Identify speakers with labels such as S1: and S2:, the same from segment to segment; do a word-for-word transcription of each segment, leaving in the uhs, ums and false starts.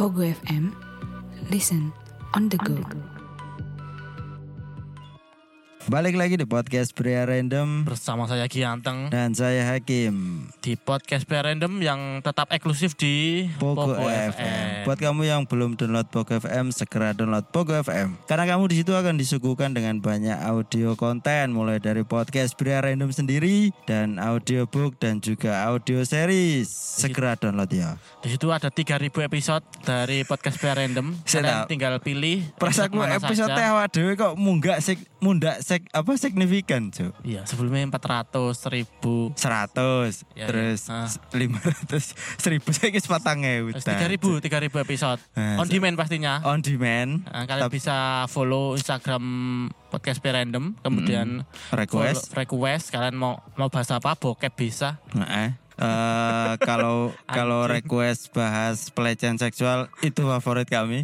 S1: Pogo F M, listen on the go.
S2: Balik lagi di podcast Pria Random
S3: bersama saya Gianteng
S2: dan saya Hakim
S3: di podcast Pria Random yang tetap eksklusif di
S2: Pogo, Pogo F M. F M. Buat kamu yang belum download Pogo F M, segera download Pogo F M. Karena kamu di situ akan disuguhkan dengan banyak audio konten, mulai dari podcast Pria Random sendiri dan audiobook dan juga audio series. Segera download ya.
S3: Di situ ada tiga ribu episode dari podcast Pria Random. Kalian tinggal pilih.
S2: Perasaanku episode awak dhewe kok munggah sik mundak sik apa signifikan, Cuk.
S3: Iya, sebelumnya empat ratus, seribu,
S2: seratus, ya, terus ya. lima ratus, seribu saiki patang ewu.
S3: tiga ribu, tiga ribu episode. Nah, on demand pastinya.
S2: On demand.
S3: Nah, kalian Tap- bisa follow Instagram podcast Pria Random, kemudian
S2: mm, request
S3: follow, request kalian mau mau bahas apa, bokep bisa.
S2: Heeh. Uh, kalau kalau request bahas pelecehan seksual itu favorit kami.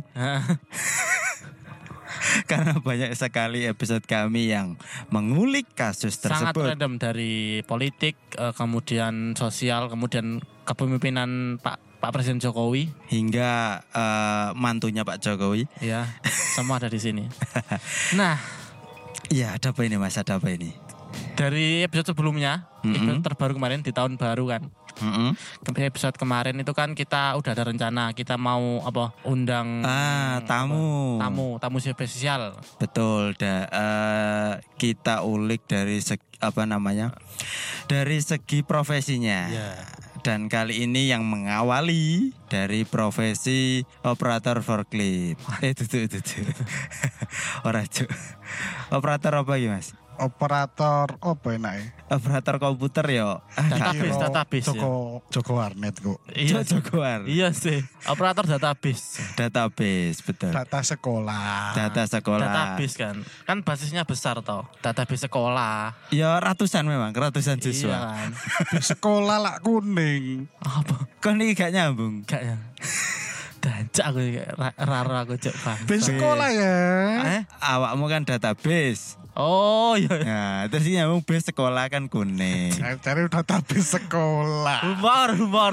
S2: Karena banyak sekali episode kami yang mengulik kasus tersebut.
S3: Sangat random, dari politik, kemudian sosial, kemudian kepemimpinan Pak Pak Presiden Jokowi
S2: hingga uh, mantunya Pak Jokowi.
S3: Ya, semua ada di sini. Nah,
S2: ya ada apa ini Mas? Ada apa ini?
S3: Dari episode sebelumnya, mm-hmm. episode terbaru kemarin di tahun baru kan. Mm-hmm. Episode kemarin itu kan kita udah ada rencana kita mau apa undang
S2: ah tamu
S3: apa, tamu tamu spesial.
S2: Betul, da, uh, kita ulik dari segi, apa namanya dari segi profesinya. Yeah. Dan kali ini yang mengawali dari profesi operator forklift. Eh itu itu itu. Ora cuk. Operator apa ya Mas?
S4: Operator apa enake?
S2: Operator komputer yo.
S3: Database, database.
S4: Joko ya. Joko Warnet kok.
S3: Iya,
S2: Joko Warnet.
S3: Iya sih. Operator database.
S2: Database, betul.
S4: Data sekolah.
S2: Data sekolah.
S3: Database kan. Kan basisnya besar toh. Database sekolah.
S2: Ya ratusan memang, ratusan siswa.
S3: Iya kan.
S4: Sekolah lak kuning.
S2: Apa? Kok ini gak nyambung?
S3: Gak nyambung. Dancak aku raro aku cek bang.
S4: Base sekolah ya.
S2: Eh, awakmu kan database.
S3: Oh iya.
S2: Nah, terus nyambung base sekolah kan kuning.
S4: Cari database sekolah.
S3: Humor, humor.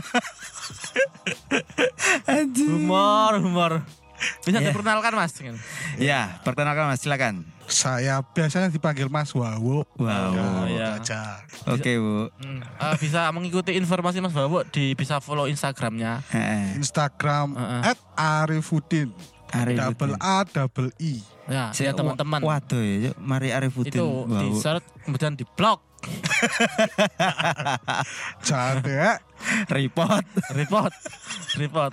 S3: humor, humor. Bisa yeah. diperkenalkan Mas?
S2: Ya, perkenalkan Mas, silakan.
S4: Saya biasanya dipanggil Mas Wawo.
S2: Wow.
S4: Ya,
S2: ya. Oke, Bu.
S3: Hmm, uh, bisa mengikuti informasi Mas Wawo di bisa follow Instagramnya.
S4: Instagram uh-uh. at Arifudin. Double A double I.
S3: Ya, ya teman-teman.
S2: Waduh ya, mari Arifudin.
S3: Itu wow. Di search kemudian di blog.
S4: Jadi ya.
S2: report,
S3: report, report.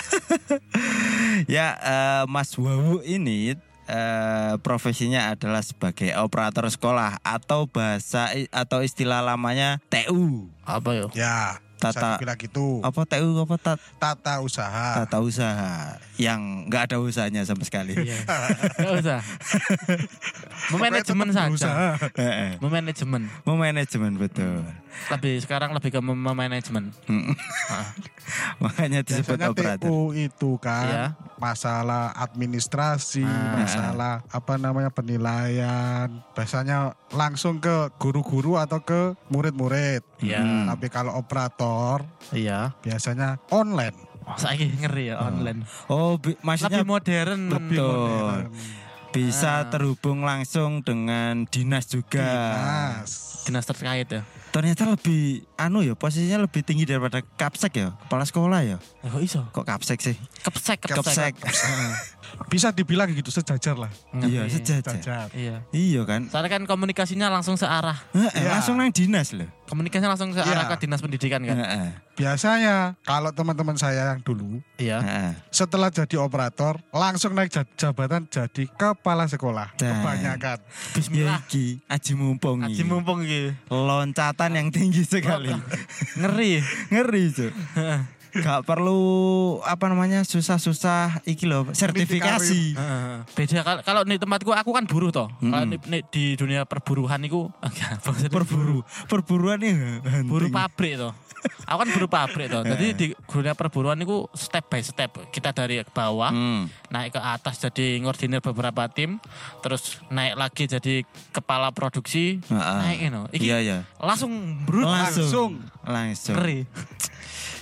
S2: Ya, uh, Mas Wawu ini uh, profesinya adalah sebagai operator sekolah atau bahasa atau istilah lamanya T U.
S3: Apa yo?
S4: Ya.
S2: Tata
S4: bilang gitu.
S2: Apa T U apa tat,
S4: tata usaha.
S2: Tata usaha yang enggak ada usahanya sama sekali.
S3: Enggak usah. Memanajemen saja. Memanajemen.
S2: Memanajemen betul.
S3: Lebih sekarang lebih ke memanajemen.
S2: Makanya disebut
S4: biasanya
S2: operator.
S4: T U itu kan
S3: iya.
S4: Masalah administrasi, ah. masalah apa namanya penilaian. Biasanya langsung ke guru-guru atau ke murid-murid.
S3: Iya.
S4: Hmm. Tapi kalau operator,
S3: iya.
S4: Biasanya online.
S3: Oh, saya ngeri ya online.
S2: Oh, bi- maksudnya
S3: lebih modern.
S2: Lebih modern. Bisa ah. terhubung langsung dengan dinas juga.
S4: Dinas.
S3: Dinas terkait ya.
S2: Ternyata lebih anu ya, posisinya lebih tinggi daripada kapsek ya, kepala sekolah ya.
S3: Kok iso?
S2: Kok kapsek sih?
S3: Kapsek,
S2: kapsek.
S4: Bisa dibilang gitu, sejajar lah.
S2: Iya, sejajar.
S4: sejajar.
S3: Iya.
S2: Iya kan?
S3: Soalnya kan komunikasinya langsung searah.
S2: Eh, iya. Langsung nang dinas loh.
S3: Komunikasinya langsung searah iya. ke dinas pendidikan kan.
S2: Iya.
S4: Biasanya kalau teman-teman saya yang dulu,
S3: iya.
S4: setelah jadi operator langsung naik jabatan jadi kepala sekolah. Dan kebanyakan.
S3: Bismillah.
S2: Iki aji mumpung iki.
S3: Aji mumpung iki.
S2: Loncatan yang tinggi sekali.
S3: Ngeri.
S2: Ngeri, Cuk. Gak perlu apa namanya susah-susah iki loh sertifikasi.
S3: Uh, beda kalau kalau di tempatku aku kan buruh toh. Hmm. Kalau di, di dunia perburuhan itu
S2: perburu perburuan nih
S3: buruh pabrik toh. Aku kan buruh pabrik toh. Jadi di dunia perburuan itu step by step. Kita dari bawah hmm. naik ke atas jadi ngordinir beberapa tim, terus naik lagi jadi kepala produksi, uh, naik you know. Iki
S2: iya, iya.
S3: langsung brut
S2: langsung langsung.
S3: Ngeri.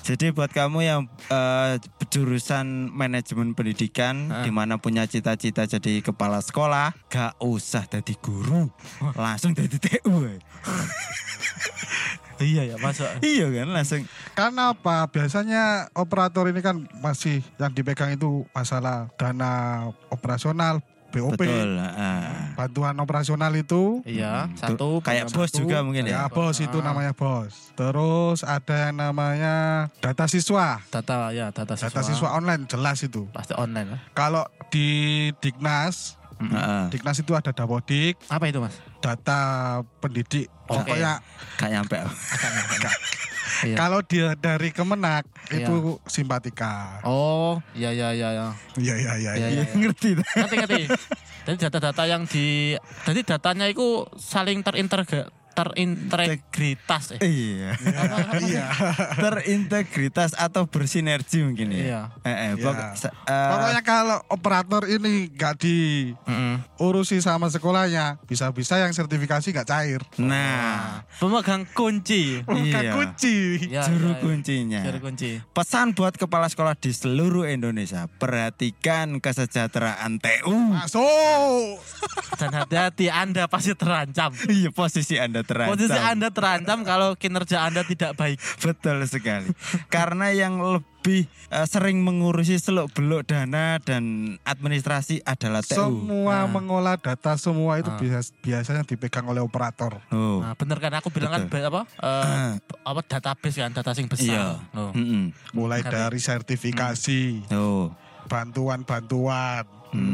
S2: Jadi buat kamu yang uh, jurusan manajemen pendidikan, di mana punya cita-cita jadi kepala sekolah, gak usah jadi guru, langsung jadi T U.
S3: Iya ya masuk.
S2: Iya kan langsung.
S4: Karena apa? Biasanya operator ini kan masih yang dipegang itu masalah dana operasional, B O P.
S2: Betul. Uh.
S4: Bantuan operasional itu.
S3: Iya, satu
S2: kayak
S3: satu,
S2: bos juga mungkin ya.
S4: Ya bos itu namanya bos. Terus ada yang namanya data siswa.
S3: Data ya, data siswa.
S4: Data siswa online jelas itu.
S3: Pasti online lah.
S4: Kalau di Dignas,
S2: Uh.
S4: Dignas itu ada Dapodik,
S3: Apa itu Mas?
S4: data pendidik.
S3: Oke.
S4: Pokoknya
S2: Gak nyampe.
S3: Iya.
S4: kalau dia dari Kemenak
S3: Iya.
S4: itu Simpatika.
S3: Oh, iya iya iya ya.
S4: Iya iya iya.
S3: Iya,
S4: iya.
S3: iya.
S2: Ngerti.
S3: Ngerti ngerti. Jadi data-data yang di jadi datanya itu saling terintegra terintegritas eh.
S2: Iya.
S3: Apa, apa sih?
S4: Iya.
S2: Terintegritas atau bersinergi mungkin ya.
S3: Iya.
S2: Eh, eh,
S4: Iya.
S2: pokok- sa- eh,
S4: Pokoknya kalau operator ini gak diurusi
S3: Mm-mm.
S4: sama sekolahnya, bisa-bisa yang sertifikasi gak cair.
S2: Nah,
S3: Pemegang kunci.
S4: Bukan
S2: iya.
S4: kunci.
S3: Ya,
S2: juru
S3: ya, ya.
S2: kuncinya.
S3: Juru kunci.
S2: Pesan buat kepala sekolah di seluruh Indonesia, perhatikan kesejahteraan T U.
S4: Masuk.
S3: Dan hati-hati Anda pasti terancam.
S2: Iya, posisi Anda terancam.
S3: Posisi Anda terancam kalau kinerja Anda tidak baik.
S2: Betul sekali. Karena yang lebih eh, sering mengurusi seluk-beluk dana dan administrasi adalah T U.
S4: Semua
S3: Nah.
S4: mengolah data semua itu
S3: Ah.
S4: biasa, biasanya dipegang oleh operator.
S2: Oh.
S3: Nah, bener kan aku bilang kan
S2: Betul.
S3: be- apa? eh, apa database kan, data sing besar.
S2: Iya.
S3: Loh.
S2: Mm-mm.
S4: Mulai
S3: Ngerti.
S4: dari sertifikasi,
S2: Oh.
S4: bantuan-bantuan,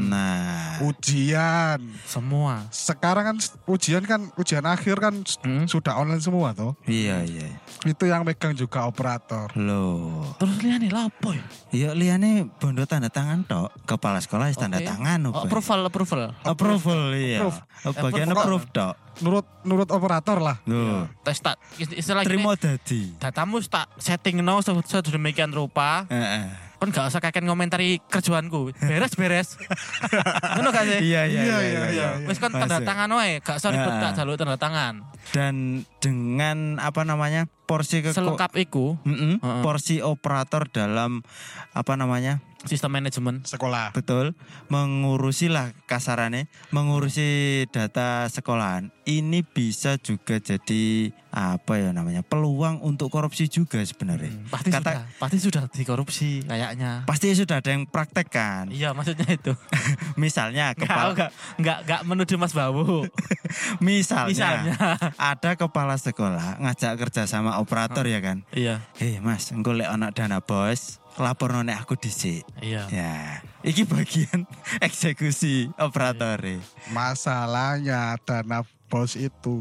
S2: Nah.
S4: ujian.
S3: Semua.
S4: Sekarang kan ujian kan ujian akhir kan
S3: Hmm.
S4: sudah online semua toh.
S2: Iya, iya.
S4: Itu yang megang juga operator.
S2: Loh.
S3: Terus lihat nih lapo ya?
S2: Iya, liane bondo tanda tangan tok. Kepala sekolah wis tanda
S3: Oke.
S2: tangan
S3: Oh,
S2: apa?
S3: approval, approval.
S2: Approval, iya.
S4: Approve.
S2: Oh, bagian
S3: Approve.
S2: approve tok.
S4: Nurut nurut operator lah.
S2: Loh.
S3: Tes tak istilah gini.
S2: Terima dadi.
S3: Datamu tak setting no sedemikian rupa.
S2: Heeh.
S3: Kan gak usah kakek ngomentari kerjaanku. Beres-beres. Ngono gak sih?
S2: Iya, iya,
S4: Iya,
S2: iya,
S4: iya,
S2: iya.
S4: iya.
S3: Wis kan tanda
S2: Masuk.
S3: tangan wae, gak usah ribet
S2: Heeh.
S3: tak jaluk tanda tangan.
S2: Dan dengan apa namanya? Porsi ke
S3: Selengkap iku
S2: Mm-mm.
S3: Heeh.
S2: porsi operator dalam apa namanya?
S3: sistem manajemen.
S4: Sekolah.
S2: Betul, mengurusi lah kasarannya, mengurusi data sekolahan. Ini bisa juga jadi apa ya namanya? Peluang untuk korupsi juga sebenarnya.
S3: Hmm, Pasti
S2: Kata-
S3: sudah, pasti sudah dikorupsi kayaknya.
S2: Pasti sudah ada yang praktek kan.
S3: Iya, maksudnya itu.
S2: Misalnya
S3: Enggak,
S2: kepala
S3: enggak, enggak, enggak menuduh Mas Bawu.
S2: misalnya,
S3: Misalnya.
S2: ada kepala sekolah ngajak kerja sama operator ya kan.
S3: Iya,
S2: Hei Mas, engko lek ana dana bos, lapor nek aku dhisik.
S3: iya.
S2: Ya, iki bagian eksekusi operator.
S4: Masalahnya dana bos itu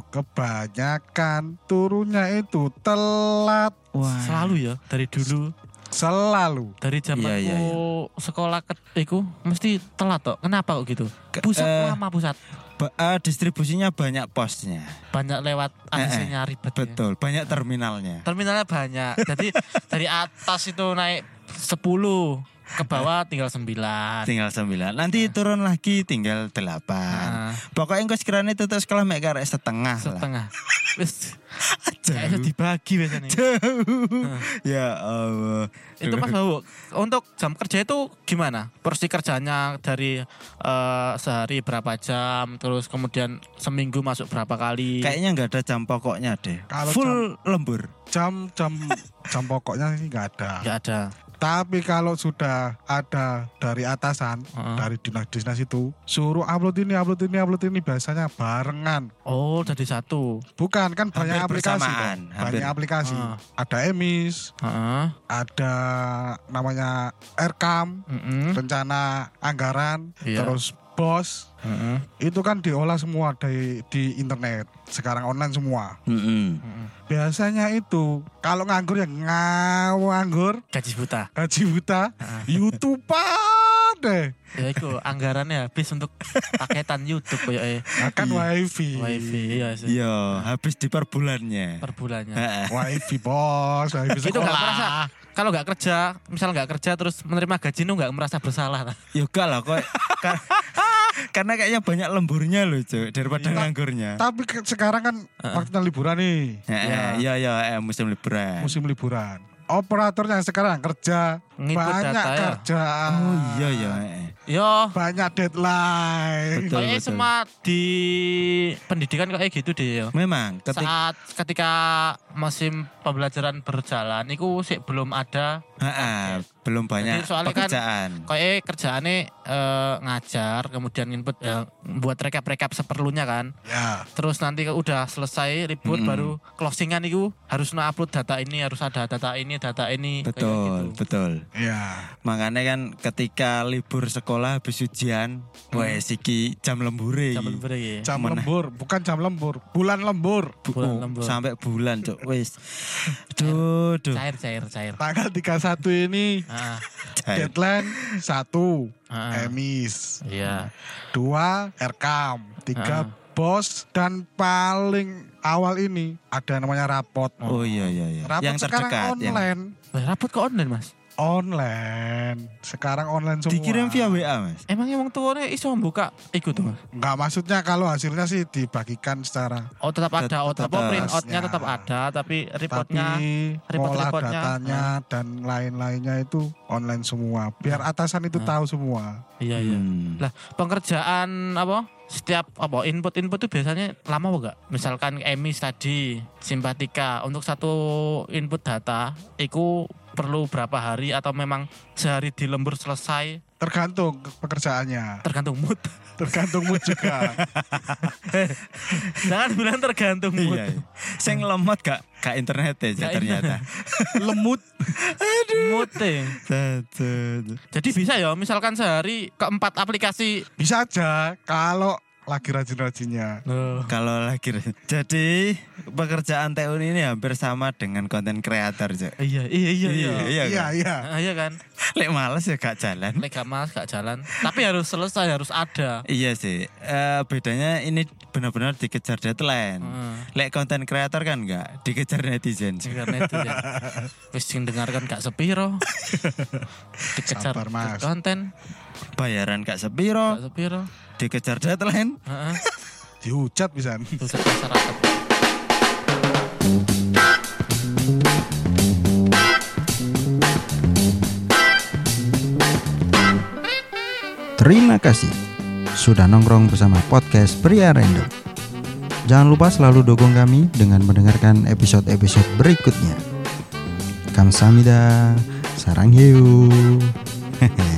S4: kebanyakan turunnya itu telat
S2: Wah.
S3: Selalu ya dari dulu,
S4: selalu.
S3: dari zamanku
S2: Iya, iya, iya.
S3: sekolah ke iku mesti telat kok. Kenapa kok gitu?
S2: Ke-
S3: Pusat
S2: eh,
S3: lama pusat.
S2: Ba- eh, distribusinya banyak posnya.
S3: Banyak lewat A C C-nya ribet. ya.
S2: Betul, banyak terminalnya.
S3: Terminalnya banyak. Jadi dari atas itu naik sepuluh, ke bawah tinggal sembilan.
S2: Tinggal sembilan. Nanti turun lagi tinggal delapan.
S3: Nah,
S2: Pokoknya engko sekiranya tutup sekolah mek karek setengah lah.
S3: setengah. Wis
S2: Jauh.
S3: kayaknya dibagi biasanya.
S2: Jauh. Ya Allah.
S3: Itu Mas Bawu, untuk jam kerja itu gimana? Porsi kerjanya dari eh, sehari berapa jam, terus kemudian seminggu masuk berapa kali?
S2: Kayaknya nggak ada jam pokoknya deh.
S4: Kalau
S2: Full lembur.
S4: Jam jam jam pokoknya sih nggak ada.
S3: Nggak ada.
S4: Tapi kalau sudah ada dari atasan,
S3: Heeh.
S4: dari dinas-dinas itu, suruh upload ini, upload ini, upload ini, biasanya barengan.
S3: Oh, jadi satu.
S4: Bukan, kan banyak
S2: Hampir
S4: aplikasi.
S2: bersamaan,
S4: Kan?
S2: hampir.
S4: Banyak aplikasi.
S3: Ah.
S4: Ada Emis,
S3: Heeh.
S4: ada namanya Erkam,
S3: Mm-mm.
S4: rencana anggaran,
S3: Iya.
S4: terus bos.
S3: Heeh.
S4: Itu kan diolah semua di, di internet. Sekarang online semua.
S2: Mm-mm.
S3: Mm-mm.
S4: Biasanya itu, kalau nganggur ya nganggur,
S3: Gaji buta.
S4: gaji buta,
S3: Ah.
S4: YouTuber deh.
S3: Ya itu anggarannya habis untuk paketan YouTube kayaknya.
S4: Akan wifi.
S3: Wifi iya sih.
S2: Iya, habis di per bulannya.
S3: Per bulannya.
S2: Heeh.
S4: Wifi bos, wifi
S3: Itu nggak merasa
S4: sekolah.
S3: kalau nggak kerja, misal nggak kerja terus menerima gaji itu nggak merasa bersalah.
S2: Yoga lah kok. Ka- Karena kayaknya banyak lemburnya loh, Cuk, daripada
S4: Iya.
S2: nganggurnya.
S4: Tapi ke- sekarang kan waktunya liburan nih,
S2: Heeh, Iya, iya, eh, musim liburan.
S4: musim liburan. operator yang sekarang kerja
S3: Nginput
S4: banyak
S3: data ya.
S4: kerjaan.
S2: Oh iya ya.
S3: Yo,
S4: Banyak deadline.
S2: Betul.
S3: kayaknya semua di pendidikan kayak gitu deh yo.
S2: Memang ketika
S3: Saat ketika musim pembelajaran berjalan, itu sih belum ada.
S2: Ha-ha, belum banyak
S3: Jadi soalnya kan
S2: pekerjaan.
S3: kayak kerjaannya eh, ngajar, kemudian input eh, buat rekap-rekap seperlunya kan.
S4: Ya,
S3: Terus nanti udah selesai ribut
S2: Mm-mm.
S3: baru closingan itu harus upload data ini, harus ada data ini, data ini. kayak
S2: Betul,
S3: gitu.
S2: betul.
S4: ya.
S2: Makanya kan ketika libur sekolah habis ujian, wes iki jam lembure.
S3: Jam
S2: iki.
S3: lembur ya.
S4: Jam
S2: Mana?
S4: lembur, bukan jam lembur, bulan lembur.
S2: Bu-
S3: Bulan
S2: oh,
S3: lembur.
S2: sampai bulan, Cuk. Wes. Duh, duh.
S3: Cair, cair, cair.
S4: Tanggal tiga puluh satu ini
S3: Ah,
S2: Cair.
S4: deadline satu
S3: ah,
S4: emis,
S3: iya.
S4: dua rekam, tiga
S3: Ah.
S4: bos, dan paling awal ini ada namanya rapot.
S2: Oh iya iya iya.
S4: Rapot
S2: Yang
S4: sekarang
S2: terdekat yang
S4: online.
S3: Wah, rapot kok online, Mas?
S4: Online. Sekarang online semua.
S2: dikirim via W A, Mas.
S3: Emang emang tuanya iso buka ikut tuh, Mas?
S4: Enggak, maksudnya kalau hasilnya sih dibagikan secara
S3: Oh, tetap ada. Oh,
S2: Tetap
S3: apa print
S4: ada.
S3: outnya tetap ada, tapi reportnya
S4: tapi
S3: report-
S4: ngolah
S3: reportnya,
S4: datanya dan lain-lainnya itu online semua. Biar atasan itu tahu semua.
S3: iya iya.
S2: Hmm.
S3: Lah, pengerjaan apa? Setiap apa input-input itu biasanya lama enggak? Misalkan emis tadi, simpatika untuk satu input data itu perlu berapa hari atau memang sehari di lembur selesai?
S4: Tergantung pekerjaannya.
S3: Tergantung mood.
S4: Tergantung mood juga.
S3: Jangan bilang tergantung mood.
S2: Iya. iya. Sing lemot gak gak internet ya
S3: Gak
S2: ternyata.
S4: Lemut.
S3: Mood eh.
S2: Tuh.
S3: Jadi bisa ya misalkan sehari keempat aplikasi.
S4: Bisa aja kalau lagi rajin-rajinnya.
S3: Loh.
S2: Kalau lagi jadi pekerjaan T U N ini hampir sama dengan konten kreator, Cuk.
S3: Iya, iya, iya, iya.
S2: iya,
S4: Iya,
S2: kan?
S4: iya.
S3: Ah, iya kan?
S2: Lek males ya gak jalan.
S3: Lek gak mas, gak jalan. Tapi harus selesai, harus ada.
S2: Iya sih. Eh, bedanya ini benar-benar dikejar deadline.
S3: Heeh.
S2: Lek konten kreator kan enggak dikejar netizen. Cuk.
S3: Karena itu ya. Wis sing dengarkan gak sepiro. Dikejar
S4: Sabar, Mas.
S3: konten,
S2: Bayaran gak sepiro,
S3: gak sepiro.
S2: dikejar deadline.
S3: Heeh.
S4: Dihujat bisa.
S3: Terus masyarakat.
S5: Terima kasih sudah nongkrong bersama podcast Pria Random. Jangan lupa selalu dukung kami dengan mendengarkan episode-episode berikutnya. Kamsahamnida, sarang hiu.